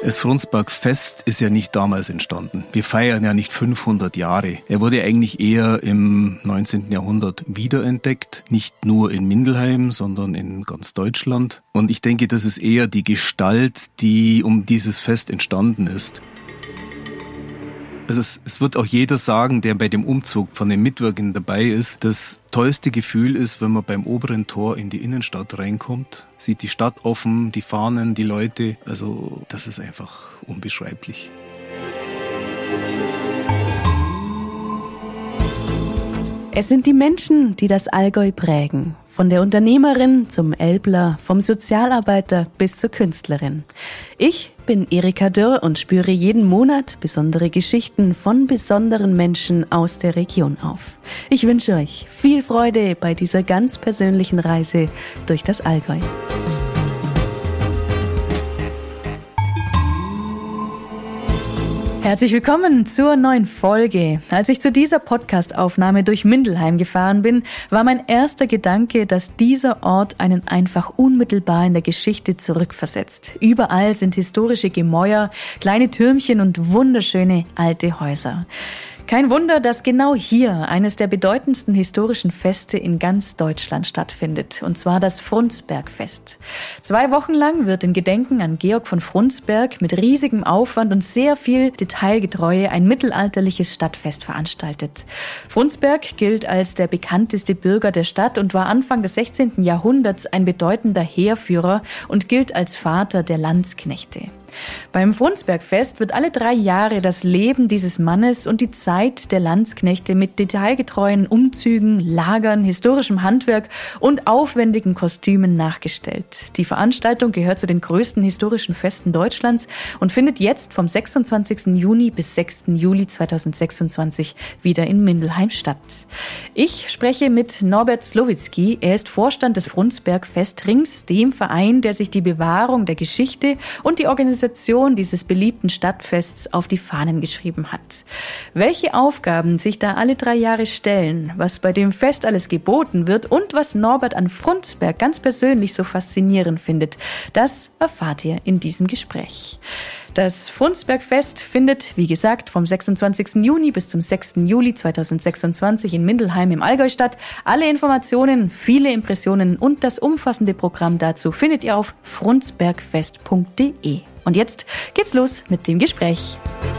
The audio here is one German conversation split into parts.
Das Frundsberg-Fest ist ja nicht damals entstanden. Wir feiern ja nicht 500 Jahre. Er wurde eigentlich eher im 19. Jahrhundert wiederentdeckt. Nicht nur in Mindelheim, sondern in ganz Deutschland. Und ich denke, das ist eher die Gestalt, die um dieses Fest entstanden ist. Also es wird auch jeder sagen, der bei dem Umzug von den Mitwirkenden dabei ist, das tollste Gefühl ist, wenn man beim oberen Tor in die Innenstadt reinkommt, sieht die Stadt offen, die Fahnen, die Leute. Also das ist einfach unbeschreiblich. Es sind die Menschen, die das Allgäu prägen. Von der Unternehmerin zum Elbler, vom Sozialarbeiter bis zur Künstlerin. Ich bin Erika Dürr und spüre jeden Monat besondere Geschichten von besonderen Menschen aus der Region auf. Ich wünsche euch viel Freude bei dieser ganz persönlichen Reise durch das Allgäu. Herzlich willkommen zur neuen Folge. Als ich zu dieser Podcast-Aufnahme durch Mindelheim gefahren bin, war mein erster Gedanke, dass dieser Ort einen einfach unmittelbar in der Geschichte zurückversetzt. Überall sind historische Gemäuer, kleine Türmchen und wunderschöne alte Häuser. Kein Wunder, dass genau hier eines der bedeutendsten historischen Feste in ganz Deutschland stattfindet, und zwar das Frundsberg-Fest. 2 Wochen lang wird in Gedenken an Georg von Frundsberg mit riesigem Aufwand und sehr viel Detailgetreue ein mittelalterliches Stadtfest veranstaltet. Frundsberg gilt als der bekannteste Bürger der Stadt und war Anfang des 16. Jahrhunderts ein bedeutender Heerführer und gilt als Vater der Landsknechte. Beim Frundsberg-Fest wird alle 3 Jahre das Leben dieses Mannes und die Zeit der Landsknechte mit detailgetreuen Umzügen, Lagern, historischem Handwerk und aufwendigen Kostümen nachgestellt. Die Veranstaltung gehört zu den größten historischen Festen Deutschlands und findet jetzt vom 26. Juni bis 6. Juli 2026 wieder in Mindelheim statt. Ich spreche mit Norbert Slowitzki. Er ist Vorstand des Frundsberg-Festrings, dem Verein, der sich die Bewahrung der Geschichte und die Organisation dieses beliebten Stadtfests auf die Fahnen geschrieben hat. Welche Aufgaben sich da alle 3 Jahre stellen, was bei dem Fest alles geboten wird und was Norbert an Frundsberg ganz persönlich so faszinierend findet, das erfahrt ihr in diesem Gespräch. Das Frundsberg-Fest findet, wie gesagt, vom 26. Juni bis zum 6. Juli 2026 in Mindelheim im Allgäu statt. Alle Informationen, viele Impressionen und das umfassende Programm dazu findet ihr auf frundsbergfest.de. Und jetzt geht's los mit dem Gespräch.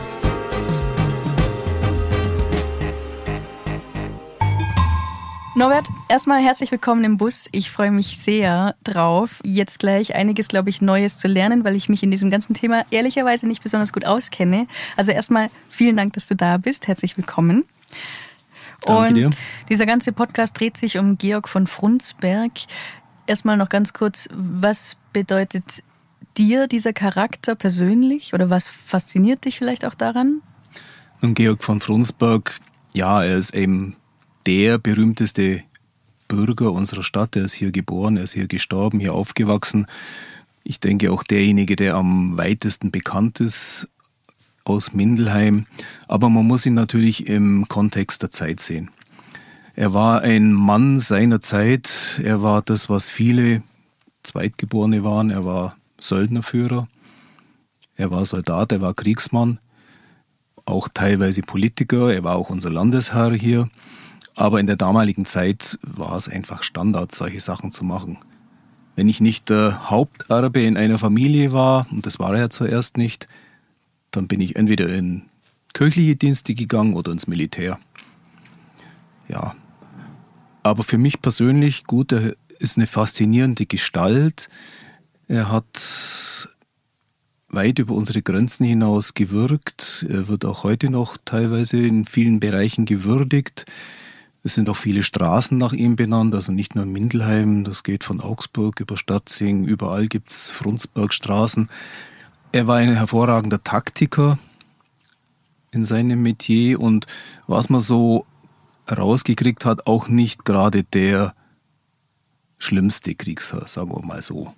Norbert, erstmal herzlich willkommen im Bus. Ich freue mich sehr drauf, jetzt gleich einiges, glaube ich, Neues zu lernen, weil ich mich in diesem ganzen Thema ehrlicherweise nicht besonders gut auskenne. Also erstmal vielen Dank, dass du da bist. Herzlich willkommen. Danke dir. Dieser ganze Podcast dreht sich um Georg von Frundsberg. Erstmal noch ganz kurz, was bedeutet dir dieser Charakter persönlich oder was fasziniert dich vielleicht auch daran? Nun, Georg von Frundsberg, ja, er ist eben der berühmteste Bürger unserer Stadt. Er ist hier geboren, er ist hier gestorben, hier aufgewachsen. Ich denke auch derjenige, der am weitesten bekannt ist aus Mindelheim. Aber man muss ihn natürlich im Kontext der Zeit sehen. Er war ein Mann seiner Zeit. Er war das, was viele Zweitgeborene waren. Er war Söldnerführer, er war Soldat, er war Kriegsmann, auch teilweise Politiker, er war auch unser Landesherr hier. Aber in der damaligen Zeit war es einfach Standard, solche Sachen zu machen. Wenn ich nicht der Haupterbe in einer Familie war, und das war er ja zuerst nicht, dann bin ich entweder in kirchliche Dienste gegangen oder ins Militär. Ja, aber für mich persönlich, gut, er ist eine faszinierende Gestalt. Er hat weit über unsere Grenzen hinaus gewirkt. Er wird auch heute noch teilweise in vielen Bereichen gewürdigt. Es sind auch viele Straßen nach ihm benannt, also nicht nur in Mindelheim, das geht von Augsburg über Stadtzing, überall gibt es Frundsbergstraßen. Er war ein hervorragender Taktiker in seinem Metier und was man so rausgekriegt hat, auch nicht gerade der schlimmste Kriegsherr, sagen wir mal so.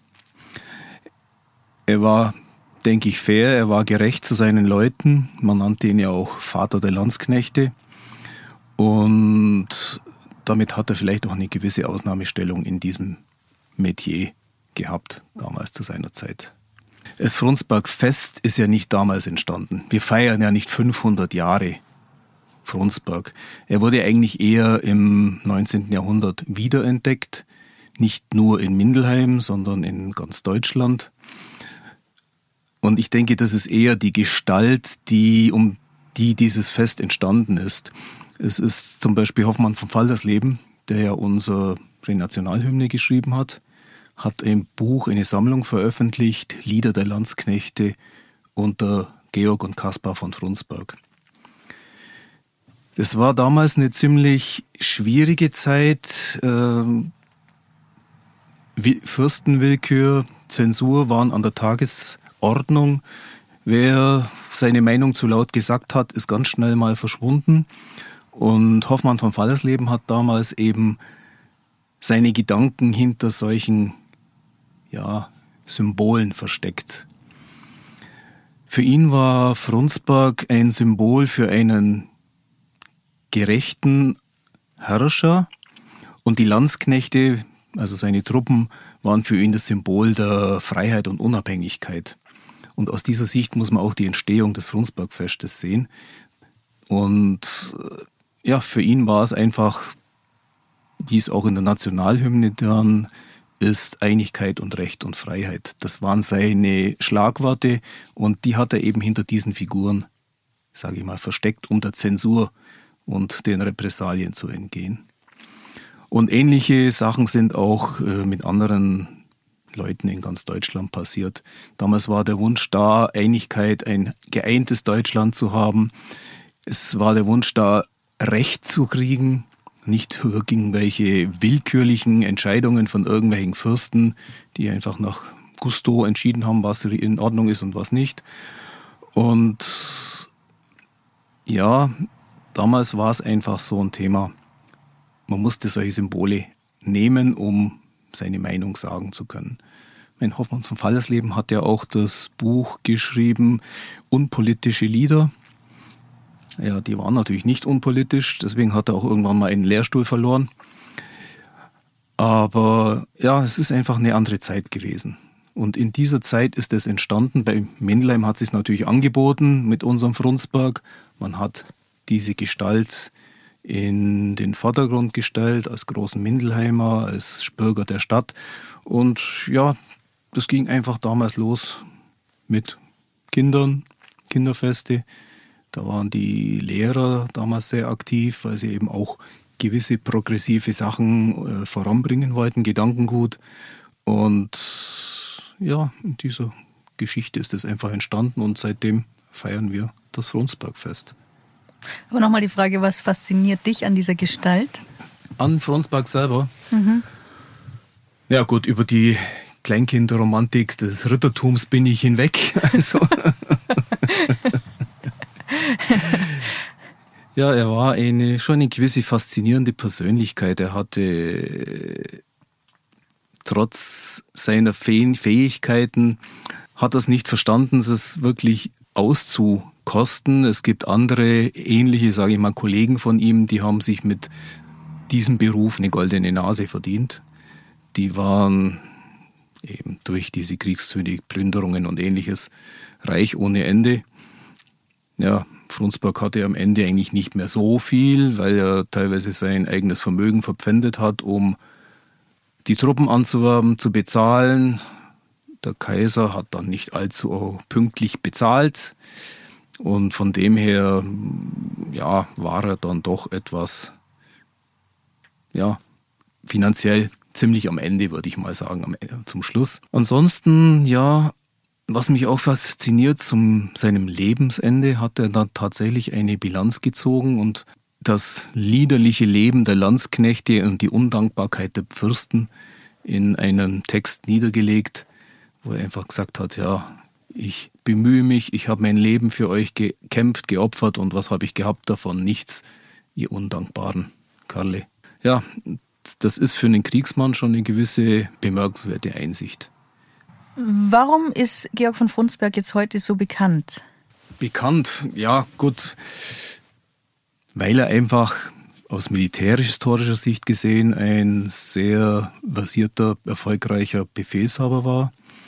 Er war, denke ich, fair, er war gerecht zu seinen Leuten. Man nannte ihn ja auch Vater der Landsknechte. Und damit hat er vielleicht auch eine gewisse Ausnahmestellung in diesem Metier gehabt, damals zu seiner Zeit. Das Frundsberg-Fest ist ja nicht damals entstanden. Wir feiern ja nicht 500 Jahre Frundsberg. Er wurde eigentlich eher im 19. Jahrhundert wiederentdeckt. Nicht nur in Mindelheim, sondern in ganz Deutschland. Und ich denke, das ist eher die Gestalt, um die dieses Fest entstanden ist. Es ist zum Beispiel Hoffmann von Fallersleben, der ja unsere Nationalhymne geschrieben hat ein Buch, eine Sammlung veröffentlicht, Lieder der Landsknechte unter Georg und Kaspar von Frundsberg. Das war damals eine ziemlich schwierige Zeit. Fürstenwillkür, Zensur waren an der Tagesordnung. Wer seine Meinung zu laut gesagt hat, ist ganz schnell mal verschwunden. Und Hoffmann von Fallersleben hat damals eben seine Gedanken hinter solchen Symbolen versteckt. Für ihn war Frundsberg ein Symbol für einen gerechten Herrscher und die Landsknechte, also seine Truppen, waren für ihn das Symbol der Freiheit und Unabhängigkeit. Und aus dieser Sicht muss man auch die Entstehung des Frundsbergfestes sehen. Und ja, für ihn war es einfach, wie es auch in der Nationalhymne dann ist, Einigkeit und Recht und Freiheit. Das waren seine Schlagworte und die hat er eben hinter diesen Figuren, sage ich mal, versteckt, um der Zensur und den Repressalien zu entgehen. Und ähnliche Sachen sind auch mit anderen Leuten in ganz Deutschland passiert. Damals war der Wunsch da, Einigkeit, ein geeintes Deutschland zu haben. Es war der Wunsch da, Recht zu kriegen, nicht irgendwelche willkürlichen Entscheidungen von irgendwelchen Fürsten, die einfach nach Gusto entschieden haben, was in Ordnung ist und was nicht. Und ja, damals war es einfach so ein Thema. Man musste solche Symbole nehmen, um seine Meinung sagen zu können. Mein Hoffmann von Fallersleben hat ja auch das Buch geschrieben, Unpolitische Lieder. Ja, die waren natürlich nicht unpolitisch, deswegen hat er auch irgendwann mal einen Lehrstuhl verloren. Aber ja, es ist einfach eine andere Zeit gewesen. Und in dieser Zeit ist es entstanden. Bei Mindelheim hat es sich natürlich angeboten mit unserem Frundsberg. Man hat diese Gestalt in den Vordergrund gestellt, als großen Mindelheimer, als Bürger der Stadt. Und ja, das ging einfach damals los mit Kindern, Kinderfeste. Da waren die Lehrer damals sehr aktiv, weil sie eben auch gewisse progressive Sachen voranbringen wollten, Gedankengut. Und ja, in dieser Geschichte ist es einfach entstanden und seitdem feiern wir das Frundsbergfest. Aber nochmal die Frage, was fasziniert dich an dieser Gestalt? An Frundsberg selber? Ja gut, über die Kleinkindromantik des Rittertums bin ich hinweg. Also ja, er war schon eine gewisse faszinierende Persönlichkeit. Er hatte trotz seiner Fähigkeiten, hat er es nicht verstanden, es wirklich auszukosten. Es gibt andere ähnliche, sage ich mal, Kollegen von ihm, die haben sich mit diesem Beruf eine goldene Nase verdient. Die waren eben durch diese Kriegszüge, Plünderungen und ähnliches reich ohne Ende. Ja, Frundsberg hatte am Ende eigentlich nicht mehr so viel, weil er teilweise sein eigenes Vermögen verpfändet hat, um die Truppen anzuwerben, zu bezahlen. Der Kaiser hat dann nicht allzu pünktlich bezahlt und von dem her ja, war er dann doch etwas finanziell ziemlich am Ende, würde ich mal sagen, zum Schluss. Ansonsten, ja, was mich auch fasziniert, seinem Lebensende hat er dann tatsächlich eine Bilanz gezogen und das liederliche Leben der Landsknechte und die Undankbarkeit der Fürsten in einem Text niedergelegt, wo er einfach gesagt hat, ja, ich bemühe mich, ich habe mein Leben für euch gekämpft, geopfert und was habe ich gehabt davon? Nichts, ihr undankbaren Kerle. Ja, das ist für einen Kriegsmann schon eine gewisse bemerkenswerte Einsicht. Warum ist Georg von Frundsberg jetzt heute so bekannt? Bekannt, ja gut, weil er einfach aus militärisch-historischer Sicht gesehen ein sehr versierter, erfolgreicher Befehlshaber war.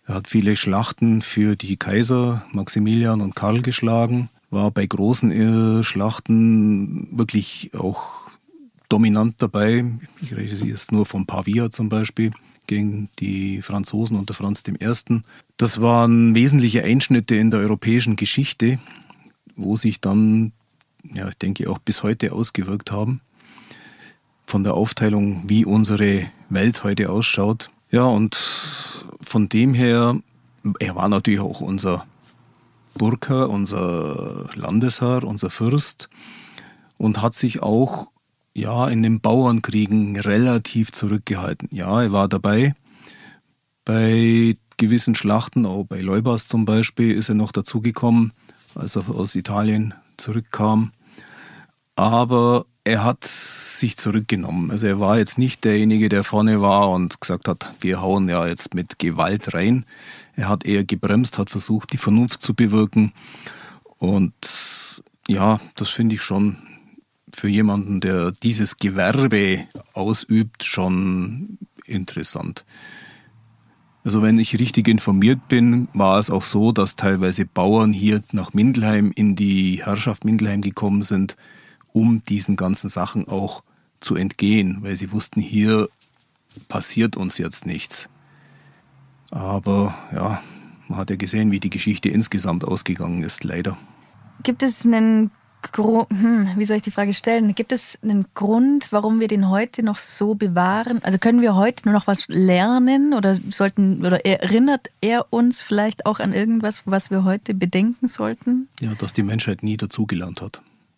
Er hat viele Schlachten für die Kaiser Maximilian und Karl geschlagen, war bei großen Schlachten wirklich auch dominant dabei. Ich rede jetzt nur von Pavia zum Beispiel gegen die Franzosen unter Franz I. Das waren wesentliche Einschnitte in der europäischen Geschichte, wo sich dann, ja, ich denke, auch bis heute ausgewirkt haben. Von der Aufteilung, wie unsere Welt heute ausschaut. Ja, und von dem her, er war natürlich auch unser Burgherr, unser Landesherr, unser Fürst und hat sich auch in den Bauernkriegen relativ zurückgehalten. Ja, er war dabei. Bei gewissen Schlachten, auch bei Leubas zum Beispiel, ist er noch dazugekommen, als er aus Italien zurückkam. Aber er hat sich zurückgenommen. Also er war jetzt nicht derjenige, der vorne war und gesagt hat, wir hauen ja jetzt mit Gewalt rein. Er hat eher gebremst, hat versucht, die Vernunft zu bewirken. Und ja, das finde ich schon für jemanden, der dieses Gewerbe ausübt, schon interessant. Also wenn ich richtig informiert bin, war es auch so, dass teilweise Bauern hier nach Mindelheim in die Herrschaft Mindelheim gekommen sind, um diesen ganzen Sachen auch zu entgehen, weil sie wussten, hier passiert uns jetzt nichts. Aber ja, man hat ja gesehen, wie die Geschichte insgesamt ausgegangen ist, leider. Gibt es einen wie soll ich die Frage stellen? Gibt es einen Grund, warum wir den heute noch so bewahren? Also können wir heute nur noch was lernen oder erinnert er uns vielleicht auch an irgendwas, was wir heute bedenken sollten? Ja, dass die Menschheit nie dazugelernt hat.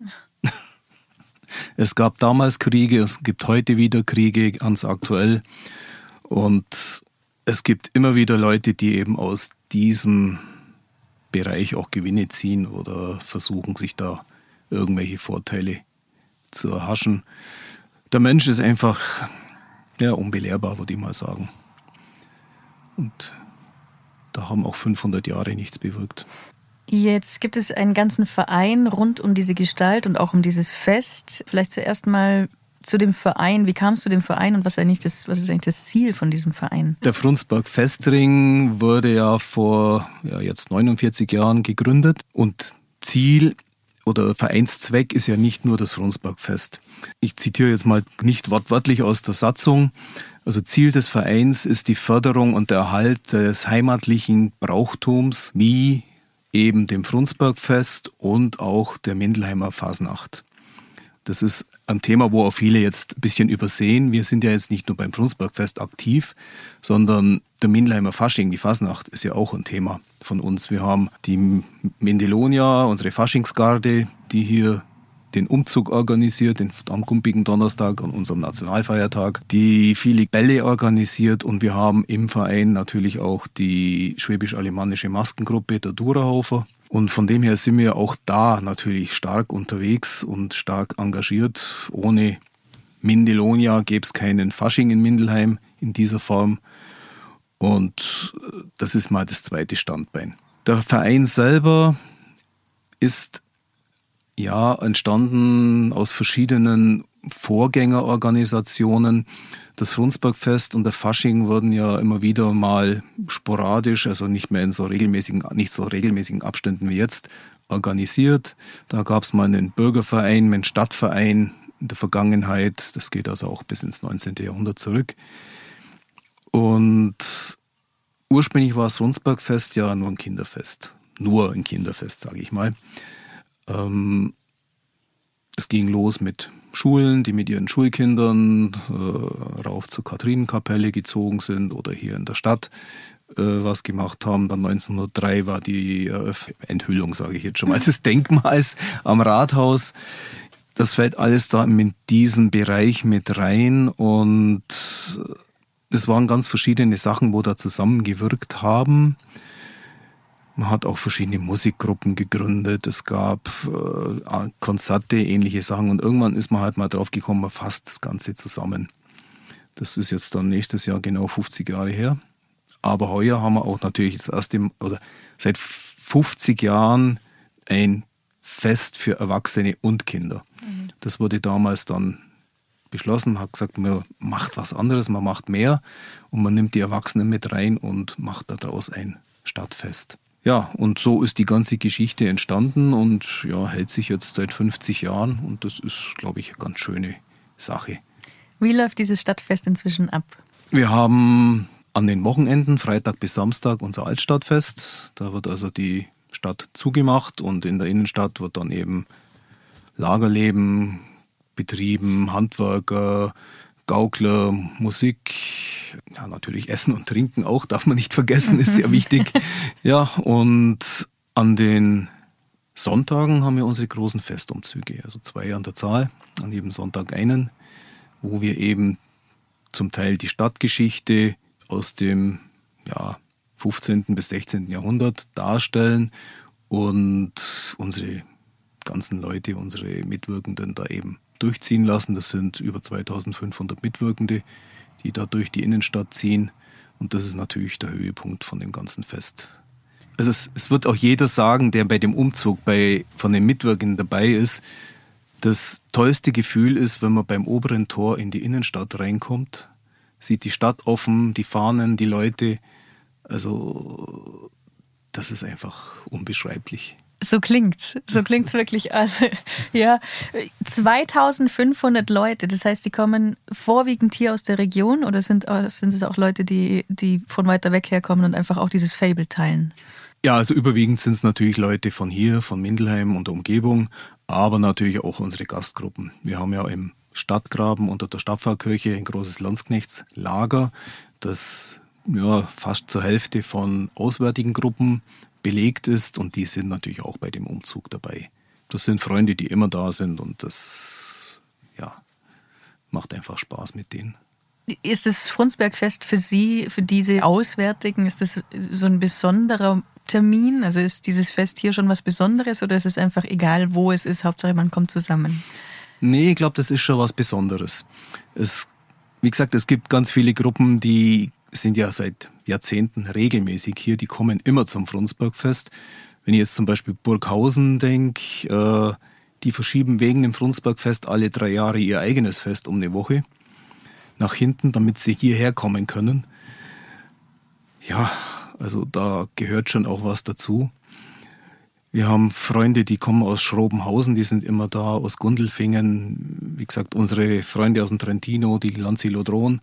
Es gab damals Kriege, es gibt heute wieder Kriege, ganz aktuell. Und es gibt immer wieder Leute, die eben aus diesem Bereich auch Gewinne ziehen oder versuchen, sich da irgendwelche Vorteile zu erhaschen. Der Mensch ist einfach unbelehrbar, würde ich mal sagen. Und da haben auch 500 Jahre nichts bewirkt. Jetzt gibt es einen ganzen Verein rund um diese Gestalt und auch um dieses Fest. Vielleicht zuerst mal zu dem Verein. Wie kamst du zu dem Verein und was ist eigentlich das Ziel von diesem Verein? Der Frundsberg Festring wurde ja vor jetzt 49 Jahren gegründet und Ziel oder Vereinszweck ist ja nicht nur das Frundsbergfest. Ich zitiere jetzt mal nicht wortwörtlich aus der Satzung. Also Ziel des Vereins ist die Förderung und der Erhalt des heimatlichen Brauchtums wie eben dem Frundsbergfest und auch der Mindelheimer Fasnacht. Das ist ein Thema, wo auch viele jetzt ein bisschen übersehen. Wir sind ja jetzt nicht nur beim Frundsbergfest aktiv, sondern der Mindelheimer Fasching, die Fasnacht, ist ja auch ein Thema von uns. Wir haben die Mindelonia, unsere Faschingsgarde, die hier den Umzug organisiert, am gumpigen Donnerstag, an unserem Nationalfeiertag, die viele Bälle organisiert und wir haben im Verein natürlich auch die schwäbisch-alemannische Maskengruppe, der Durahofer. Und von dem her sind wir auch da natürlich stark unterwegs und stark engagiert. Ohne Mindelonia gäbe es keinen Fasching in Mindelheim in dieser Form. Und das ist mal das zweite Standbein. Der Verein selber ist entstanden aus verschiedenen Vorgängerorganisationen. Das Frundsbergfest und der Fasching wurden ja immer wieder mal sporadisch, also nicht mehr in nicht so regelmäßigen Abständen wie jetzt, organisiert. Da gab es mal einen Bürgerverein, einen Stadtverein in der Vergangenheit. Das geht also auch bis ins 19. Jahrhundert zurück. Und ursprünglich war das Frundsbergfest ja nur ein Kinderfest. Nur ein Kinderfest, sage ich mal. Es ging los mit Schulen, die mit ihren Schulkindern rauf zur Katharinenkapelle gezogen sind oder hier in der Stadt was gemacht haben. Dann 1903 war die Enthüllung, sage ich jetzt schon mal, des Denkmals am Rathaus. Das fällt alles da in diesen Bereich mit rein und es waren ganz verschiedene Sachen, wo da zusammengewirkt haben. Man hat auch verschiedene Musikgruppen gegründet, es gab Konzerte, ähnliche Sachen und irgendwann ist man halt mal drauf gekommen, man fasst das Ganze zusammen. Das ist jetzt dann nächstes Jahr genau 50 Jahre her. Aber heuer haben wir auch natürlich seit 50 Jahren ein Fest für Erwachsene und Kinder. Das wurde damals dann beschlossen, hat gesagt, man macht was anderes, man macht mehr und man nimmt die Erwachsenen mit rein und macht daraus ein Stadtfest. Ja, und so ist die ganze Geschichte entstanden und ja, hält sich jetzt seit 50 Jahren und das ist, glaube ich, eine ganz schöne Sache. Wie läuft dieses Stadtfest inzwischen ab? Wir haben an den Wochenenden, Freitag bis Samstag, unser Altstadtfest. Da wird also die Stadt zugemacht und in der Innenstadt wird dann eben Lagerleben betrieben, Handwerker, Gaukler, Musik, ja natürlich Essen und Trinken auch, darf man nicht vergessen, ist sehr wichtig. Ja, und an den Sonntagen haben wir unsere großen Festumzüge, also 2 an der Zahl, an jedem Sonntag einen, wo wir eben zum Teil die Stadtgeschichte aus dem 15. bis 16. Jahrhundert darstellen und unsere ganzen Leute, unsere Mitwirkenden da eben durchziehen lassen. Das sind über 2500 Mitwirkende, die da durch die Innenstadt ziehen und das ist natürlich der Höhepunkt von dem ganzen Fest. Also es wird auch jeder sagen, der bei dem Umzug von den Mitwirkenden dabei ist, das tollste Gefühl ist, wenn man beim oberen Tor in die Innenstadt reinkommt, sieht die Stadt offen, die Fahnen, die Leute. Also das ist einfach unbeschreiblich. So klingt's wirklich. Also, ja, 2500 Leute, das heißt, die kommen vorwiegend hier aus der Region oder sind es auch Leute, die von weiter weg herkommen und einfach auch dieses Fable teilen? Ja, also überwiegend sind es natürlich Leute von hier, von Mindelheim und der Umgebung, aber natürlich auch unsere Gastgruppen. Wir haben ja im Stadtgraben unter der Stadtpfarrkirche ein großes Landsknechtslager, das fast zur Hälfte von auswärtigen Gruppen belegt ist und die sind natürlich auch bei dem Umzug dabei. Das sind Freunde, die immer da sind und das macht einfach Spaß mit denen. Ist das Frundsbergfest für Sie, für diese Auswärtigen, ist das so ein besonderer Termin? Also ist dieses Fest hier schon was Besonderes oder ist es einfach egal, wo es ist, Hauptsache man kommt zusammen? Nee, ich glaube, das ist schon was Besonderes. Wie gesagt, es gibt ganz viele Gruppen, die sind ja seit Jahrzehnten regelmäßig hier, die kommen immer zum Frundsbergfest. Wenn ich jetzt zum Beispiel Burghausen denke, die verschieben wegen dem Frundsbergfest alle 3 Jahre ihr eigenes Fest um eine Woche nach hinten, damit sie hierher kommen können. Ja, also da gehört schon auch was dazu. Wir haben Freunde, die kommen aus Schrobenhausen, die sind immer da, aus Gundelfingen. Wie gesagt, unsere Freunde aus dem Trentino, die Lanzilodron.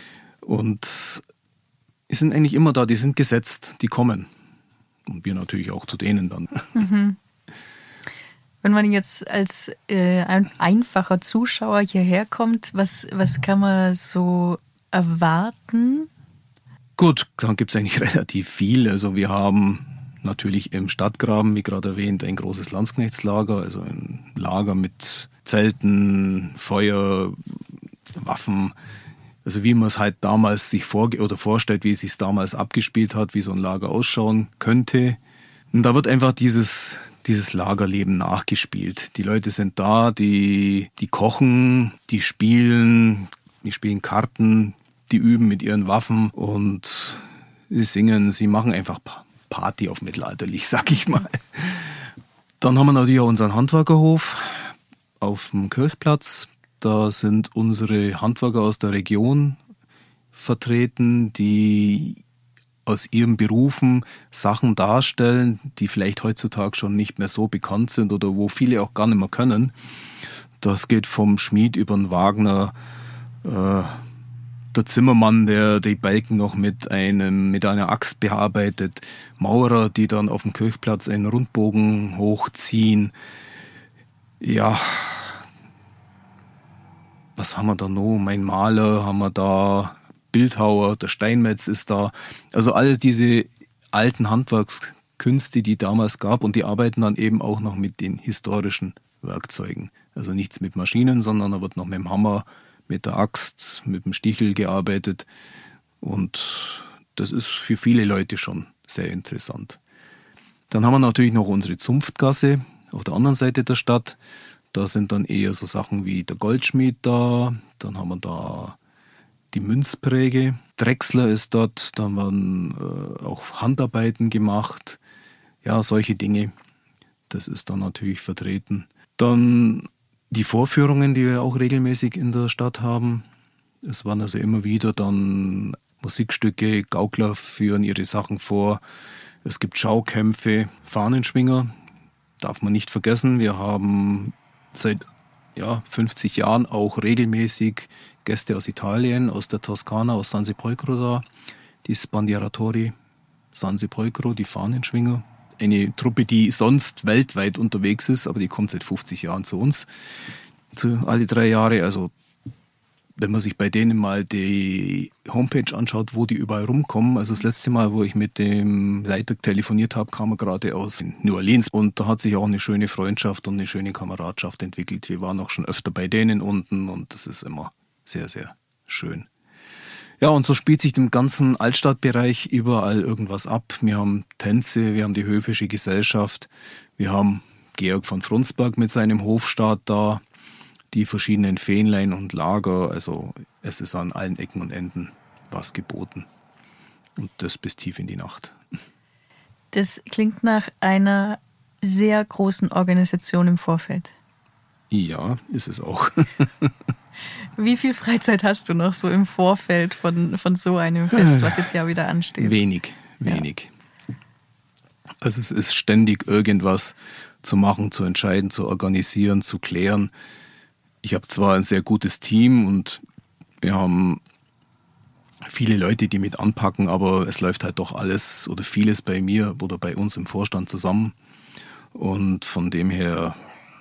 Und die sind eigentlich immer da, die sind gesetzt, die kommen. Und wir natürlich auch zu denen dann. Mhm. Wenn man jetzt als ein einfacher Zuschauer hierher kommt, was kann man so erwarten? Gut, dann gibt es eigentlich relativ viel. Also wir haben natürlich im Stadtgraben, wie gerade erwähnt, ein großes Landsknechtslager, also ein Lager mit Zelten, Feuer, Waffen. Also wie man es halt damals sich vorstellt, wie es sich damals abgespielt hat, wie so ein Lager ausschauen könnte. Und da wird einfach dieses Lagerleben nachgespielt. Die Leute sind da, die kochen, die spielen Karten, die üben mit ihren Waffen und sie singen, sie machen einfach Party auf mittelalterlich, sag ich mal. Dann haben wir natürlich auch unseren Handwerkerhof auf dem Kirchplatz. Da sind unsere Handwerker aus der Region vertreten, die aus ihren Berufen Sachen darstellen, die vielleicht heutzutage schon nicht mehr so bekannt sind oder wo viele auch gar nicht mehr können. Das geht vom Schmied über den Wagner, der Zimmermann, der die Balken noch mit einer Axt bearbeitet, Maurer, die dann auf dem Kirchplatz einen Rundbogen hochziehen. Ja, was haben wir da noch? Mein Maler haben wir da, Bildhauer, der Steinmetz ist da. Also all diese alten Handwerkskünste, die damals gab und die arbeiten dann eben auch noch mit den historischen Werkzeugen. Also nichts mit Maschinen, sondern da wird noch mit dem Hammer, mit der Axt, mit dem Stichel gearbeitet und das ist für viele Leute schon sehr interessant. Dann haben wir natürlich noch unsere Zunftgasse auf der anderen Seite der Stadt. Da sind dann eher so Sachen wie der Goldschmied da, dann haben wir da die Münzpräge, Drechsler ist dort, dann werden auch Handarbeiten gemacht, ja, solche Dinge, das ist dann natürlich vertreten. Dann Die Vorführungen, die wir auch regelmäßig in der Stadt haben, es waren also immer wieder dann Musikstücke, Gaukler führen ihre Sachen vor, es gibt Schaukämpfe, Fahnenschwinger, darf man nicht vergessen. Wir haben seit 50 Jahren auch regelmäßig Gäste aus Italien, aus der Toskana, aus San Sepolcro da, die Sbandieratori San Sepolcro, die Fahnenschwinger. Eine Truppe, die sonst weltweit unterwegs ist, aber die kommt seit 50 Jahren zu uns, alle 3 Jahre. Also wenn man sich bei denen mal die Homepage anschaut, wo die überall rumkommen. Also das letzte Mal, wo ich mit dem Leiter telefoniert habe, kam er gerade aus New Orleans. Und da hat sich auch eine schöne Freundschaft und eine schöne Kameradschaft entwickelt. Wir waren auch schon öfter bei denen unten und das ist immer sehr, sehr schön. Ja, und so spielt sich im ganzen Altstadtbereich überall irgendwas ab. Wir haben Tänze, wir haben die Höfische Gesellschaft, wir haben Georg von Frundsberg mit seinem Hofstaat da, die verschiedenen Fähnlein und Lager. Also es ist an allen Ecken und Enden was geboten. Und das bis tief in die Nacht. Das klingt nach einer sehr großen Organisation im Vorfeld. Ja, ist es auch. Wie viel Freizeit hast du noch so im Vorfeld von so einem Fest, was jetzt ja wieder ansteht? Wenig. Ja. Also es ist ständig irgendwas zu machen, zu entscheiden, zu organisieren, zu klären. Ich habe zwar ein sehr gutes Team und wir haben viele Leute, die mit anpacken, aber es läuft halt doch alles oder vieles bei mir oder bei uns im Vorstand zusammen. Und von dem her,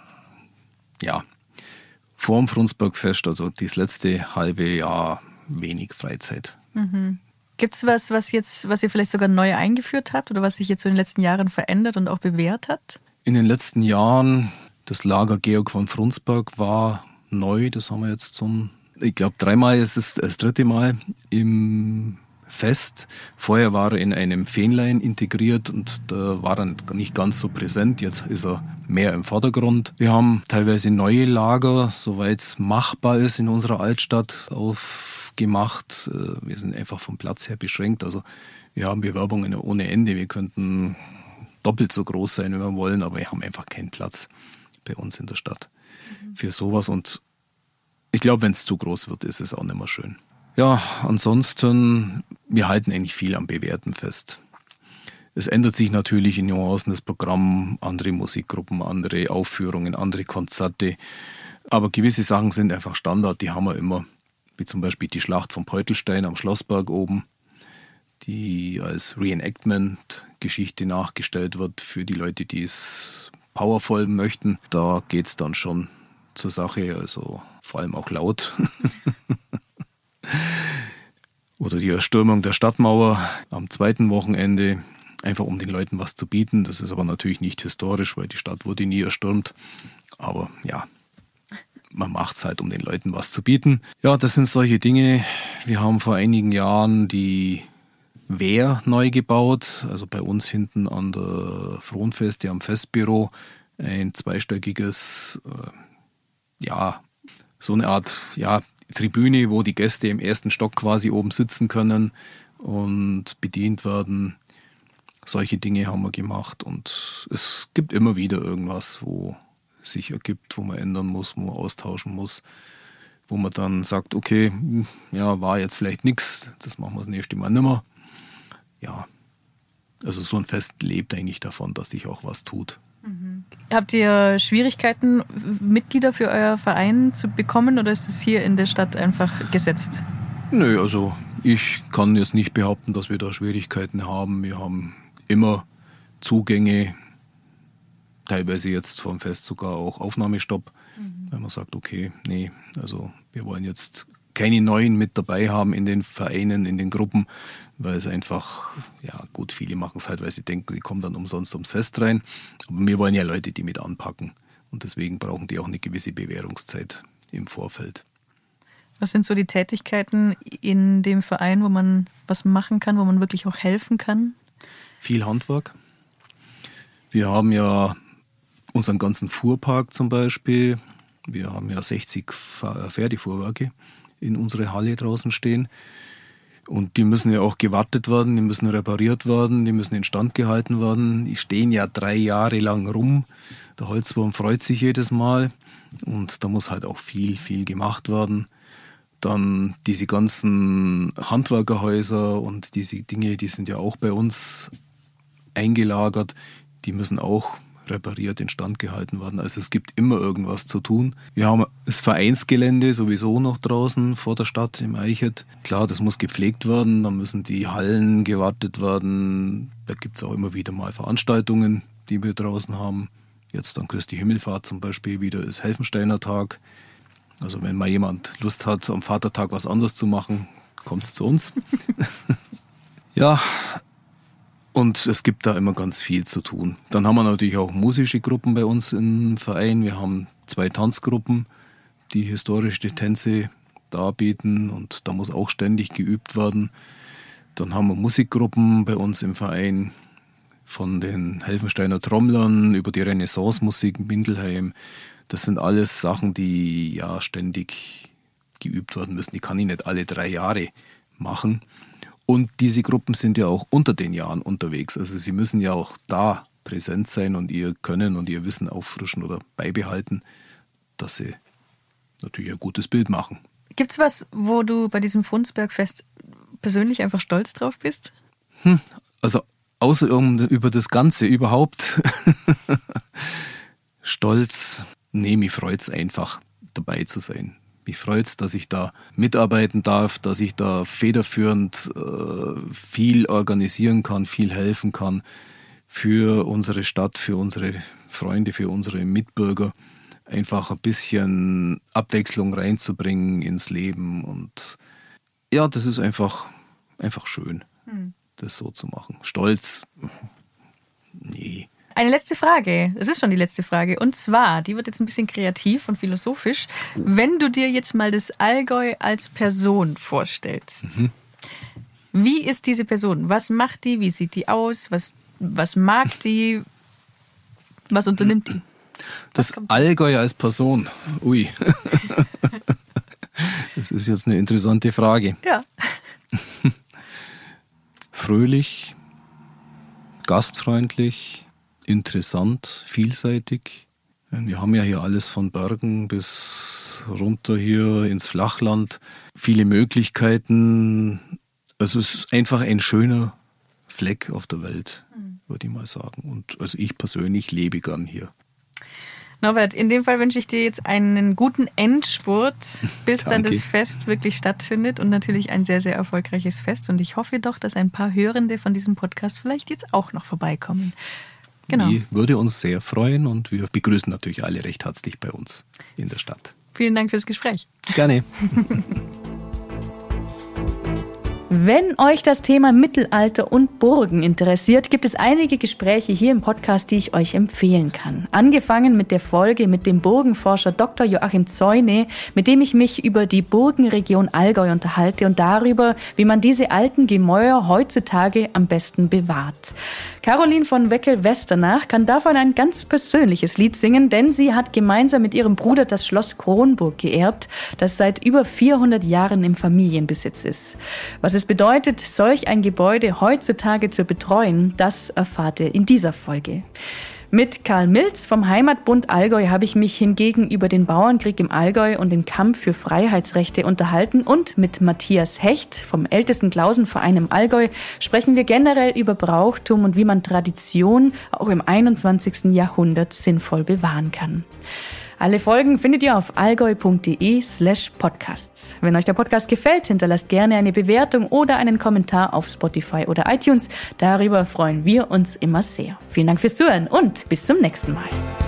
ja, vorm Frundsbergfest, also das letzte halbe Jahr, wenig Freizeit. Mhm. Gibt es was ihr vielleicht sogar neu eingeführt habt oder was sich jetzt so in den letzten Jahren verändert und auch bewährt hat? In den letzten Jahren, das Lager Georg von Frundsberg war neu, das haben wir jetzt ich glaube 3-mal, es ist das 3. Mal im Fest. Vorher war er in einem Fähnlein integriert und da war er nicht ganz so präsent. Jetzt ist er mehr im Vordergrund. Wir haben teilweise neue Lager, soweit es machbar ist in unserer Altstadt, aufgemacht. Wir sind einfach vom Platz her beschränkt. Also wir haben Bewerbungen ohne Ende. Wir könnten doppelt so groß sein, wenn wir wollen, aber wir haben einfach keinen Platz bei uns in der Stadt für sowas. Und ich glaube, wenn es zu groß wird, ist es auch nicht mehr schön. Ja, ansonsten, wir halten eigentlich viel am Bewährten fest. Es ändert sich natürlich in Nuancen das Programm, andere Musikgruppen, andere Aufführungen, andere Konzerte. Aber gewisse Sachen sind einfach Standard, die haben wir immer. Wie zum Beispiel die Schlacht von Peutelstein am Schlossberg oben, die als Reenactment-Geschichte nachgestellt wird für die Leute, die es powervoll möchten. Da geht es dann schon zur Sache, also vor allem auch laut. Oder die Erstürmung der Stadtmauer am 2. Wochenende, einfach um den Leuten was zu bieten. Das ist aber natürlich nicht historisch, weil die Stadt wurde nie erstürmt. Aber ja, man macht es halt, um den Leuten was zu bieten. Ja, das sind solche Dinge. Wir haben vor einigen Jahren die Wehr neu gebaut. Also bei uns hinten an der Fronfeste am Festbüro ein zweistöckiges, so eine Art, Tribüne, wo die Gäste im 1. Stock quasi oben sitzen können und bedient werden. Solche Dinge haben wir gemacht und es gibt immer wieder irgendwas, wo sich ergibt, wo man ändern muss, wo man austauschen muss, wo man dann sagt, okay, war jetzt vielleicht nichts, das machen wir das nächste Mal nimmer. Ja, also so ein Fest lebt eigentlich davon, dass sich auch was tut. Mhm. Habt ihr Schwierigkeiten, Mitglieder für euer Verein zu bekommen oder ist es hier in der Stadt einfach gesetzt? Nö, also ich kann jetzt nicht behaupten, dass wir da Schwierigkeiten haben. Wir haben immer Zugänge, teilweise jetzt vom Fest sogar auch Aufnahmestopp, wenn man sagt, okay, nee, also wir wollen jetzt keine Neuen mit dabei haben in den Vereinen, in den Gruppen, weil es einfach, gut, viele machen es halt, weil sie denken, sie kommen dann umsonst ums Fest rein. Aber wir wollen ja Leute, die mit anpacken. Und deswegen brauchen die auch eine gewisse Bewährungszeit im Vorfeld. Was sind so die Tätigkeiten in dem Verein, wo man was machen kann, wo man wirklich auch helfen kann? Viel Handwerk. Wir haben ja unseren ganzen Fuhrpark zum Beispiel. Wir haben ja 60 Pferdefuhrwerke in unserer Halle draußen stehen. Und die müssen ja auch gewartet werden, die müssen repariert werden, die müssen instand gehalten werden. Die stehen ja 3 Jahre lang rum. Der Holzwurm freut sich jedes Mal und da muss halt auch viel gemacht werden. Dann diese ganzen Handwerkerhäuser und diese Dinge, die sind ja auch bei uns eingelagert, die müssen auch repariert, instand gehalten werden. Also es gibt immer irgendwas zu tun. Wir haben das Vereinsgelände sowieso noch draußen vor der Stadt im Eichert. Klar, das muss gepflegt werden, da müssen die Hallen gewartet werden. Da gibt es auch immer wieder mal Veranstaltungen, die wir draußen haben. Jetzt an Christi Himmelfahrt zum Beispiel wieder ist Helfensteiner Tag. Also wenn mal jemand Lust hat, am Vatertag was anderes zu machen, kommt es zu uns. Ja, und es gibt da immer ganz viel zu tun. Dann haben wir natürlich auch musische Gruppen bei uns im Verein. Wir haben 2 Tanzgruppen, die historische Tänze darbieten und da muss auch ständig geübt werden. Dann haben wir Musikgruppen bei uns im Verein, von den Helfensteiner Trommlern über die Renaissance-Musik in Mindelheim. Das sind alles Sachen, die ja ständig geübt werden müssen. Die kann ich nicht alle 3 Jahre machen. Und diese Gruppen sind ja auch unter den Jahren unterwegs. Also sie müssen ja auch da präsent sein und ihr Können und ihr Wissen auffrischen oder beibehalten, dass sie natürlich ein gutes Bild machen. Gibt's was, wo du bei diesem Frundsbergfest persönlich einfach stolz drauf bist? Also außer über das Ganze überhaupt stolz, nee, mich freut's einfach, dabei zu sein. Mich freut's, dass ich da mitarbeiten darf, dass ich da federführend viel organisieren kann, viel helfen kann für unsere Stadt, für unsere Freunde, für unsere Mitbürger. Einfach ein bisschen Abwechslung reinzubringen ins Leben. Und ja, das ist einfach schön, das so zu machen. Stolz? Nee. Eine letzte Frage. Es ist schon die letzte Frage. Und zwar, die wird jetzt ein bisschen kreativ und philosophisch. Wenn du dir jetzt mal das Allgäu als Person vorstellst, wie ist diese Person? Was macht die? Wie sieht die aus? Was mag die? Was unternimmt die? Das Allgäu als Person? Ui. Das ist jetzt eine interessante Frage. Ja. Fröhlich, gastfreundlich, interessant, vielseitig. Wir haben ja hier alles von Bergen bis runter hier ins Flachland. Viele Möglichkeiten. Also es ist einfach ein schöner Fleck auf der Welt, würde ich mal sagen. Und also ich persönlich lebe gern hier. Norbert, in dem Fall wünsche ich dir jetzt einen guten Endspurt, bis dann das Fest wirklich stattfindet und natürlich ein sehr, sehr erfolgreiches Fest. Und ich hoffe doch, dass ein paar Hörende von diesem Podcast vielleicht jetzt auch noch vorbeikommen. Genau. Die würde uns sehr freuen und wir begrüßen natürlich alle recht herzlich bei uns in der Stadt. Vielen Dank fürs Gespräch. Gerne. Wenn euch das Thema Mittelalter und Burgen interessiert, gibt es einige Gespräche hier im Podcast, die ich euch empfehlen kann. Angefangen mit der Folge mit dem Burgenforscher Dr. Joachim Zeune, mit dem ich mich über die Burgenregion Allgäu unterhalte und darüber, wie man diese alten Gemäuer heutzutage am besten bewahrt. Caroline von Weckel-Westernach kann davon ein ganz persönliches Lied singen, denn sie hat gemeinsam mit ihrem Bruder das Schloss Kronburg geerbt, das seit über 400 Jahren im Familienbesitz ist. Was es bedeutet, solch ein Gebäude heutzutage zu betreuen, das erfahrt ihr in dieser Folge. Mit Karl Milz vom Heimatbund Allgäu habe ich mich hingegen über den Bauernkrieg im Allgäu und den Kampf für Freiheitsrechte unterhalten und mit Matthias Hecht vom ältesten Klausenverein im Allgäu sprechen wir generell über Brauchtum und wie man Tradition auch im 21. Jahrhundert sinnvoll bewahren kann. Alle Folgen findet ihr auf allgäu.de/podcasts. Wenn euch der Podcast gefällt, hinterlasst gerne eine Bewertung oder einen Kommentar auf Spotify oder iTunes. Darüber freuen wir uns immer sehr. Vielen Dank fürs Zuhören und bis zum nächsten Mal.